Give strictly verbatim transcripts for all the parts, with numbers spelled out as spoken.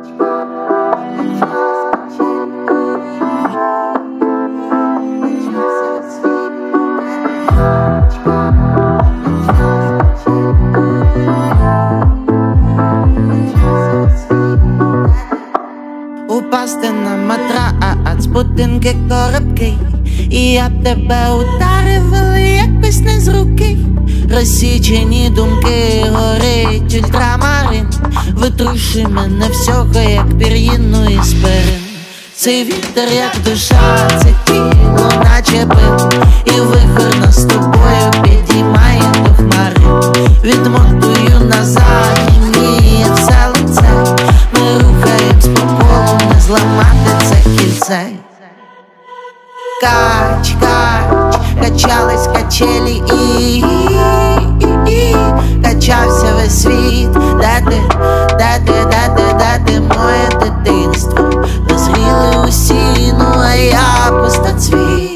Упасти на матрац, будинки коробки, і я б тебе ударив, але якось не з руки. Розсічені думки, горить ультрамарин, витрушуй мене всього, як пір'їну із перин. Цей вітер, як душа, це тіло, наче бин, і вихор нас з тобою підіймає до хмари. Відмотую назад, ніє все лице, ми рухаємось по колу, не зламати це кільце. Кач, кач, качались качелі і, і, і качався весь світ. Де ти, де ти, де ти, де ти, моє дитинство? Дозріли усі, ну а я пустоцвіт.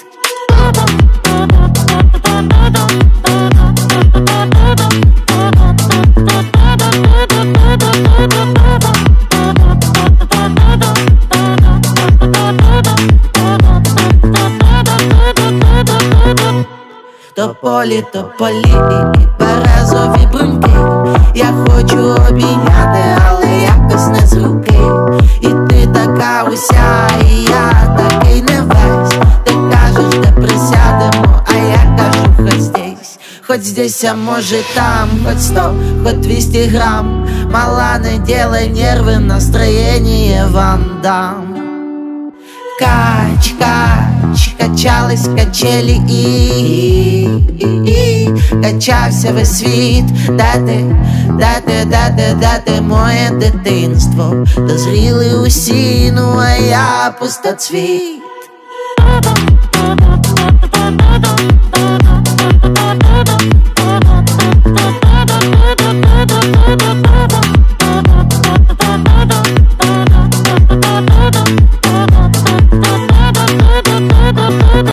Тополі, тополі і березові бруньки, я хочу обійняти, але якось не з руки. І ти така уся, і я такий не весь. Ти кажеш, де присядемо, а я кажу, хоть здесь. Хоть здесь, а може там, хоть сто, хоть двести грамм. Мала, не делай нервы, настроение вам дам. Кач, кач, качались качелі і, і, і качався весь світ. Де ти, де ти, де ти, де ти, моє дитинство? Дозріли усі, ну а я пустоцвіт.